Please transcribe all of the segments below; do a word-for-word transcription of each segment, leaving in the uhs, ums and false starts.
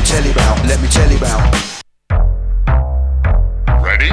tell you about, let me tell you about. Ready?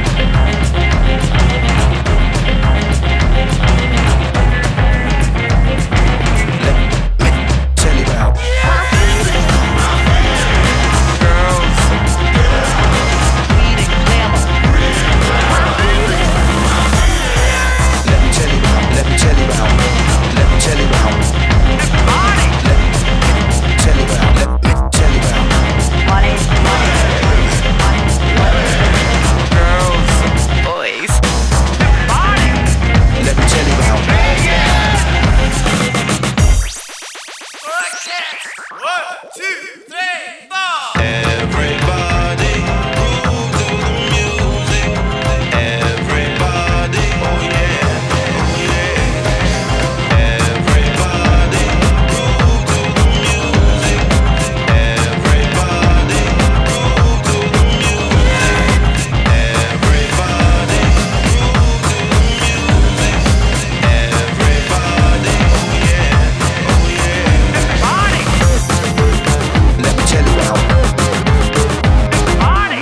One, two, three, four. Everybody groove to the music. Everybody, oh yeah, oh yeah. Everybody groove to the music. Everybody groove to the music. Everybody groove to the music. Everybody, oh yeah, oh yeah. Party. Let me tell you about. Party.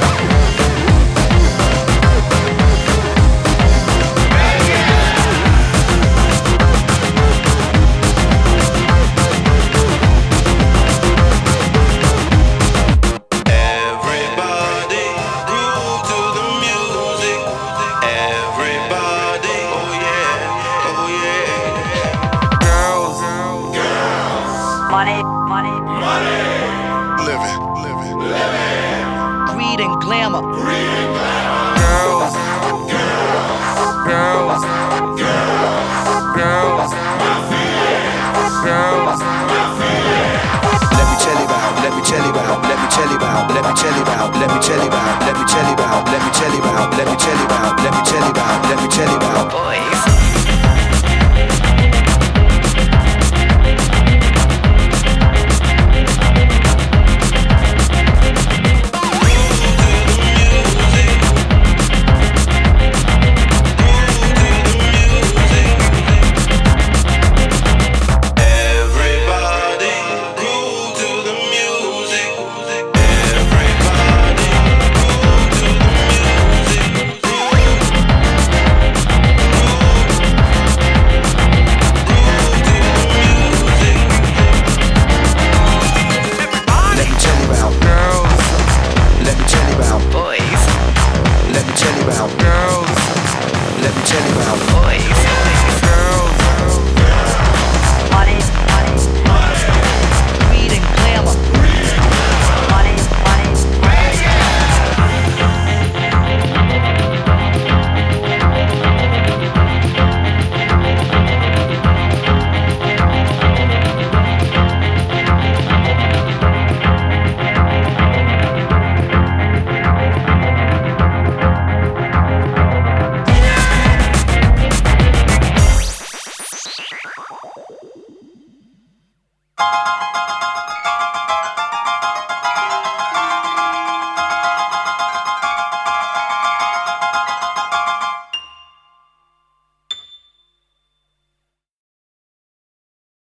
Everybody groove to the music. Everybody, oh yeah, oh yeah. Girls, Money, money, Living, living. greed and glamour. girls, girls, girls, girls. Let me tell you about, let me tell you about, let me tell you about, let me tell you about, let me tell you about, let me tell you about, let me tell you about, let me tell you about, let me tell you about, let me tell you about. Boys. Everybody groove to the music. Everybody groove to the music. Let me tell you about, Girls, let me tell you about, Boys. let me tell you about, girls, let me tell you about. Boys. girls. Money, money, greed and glamour. Money, money, Party.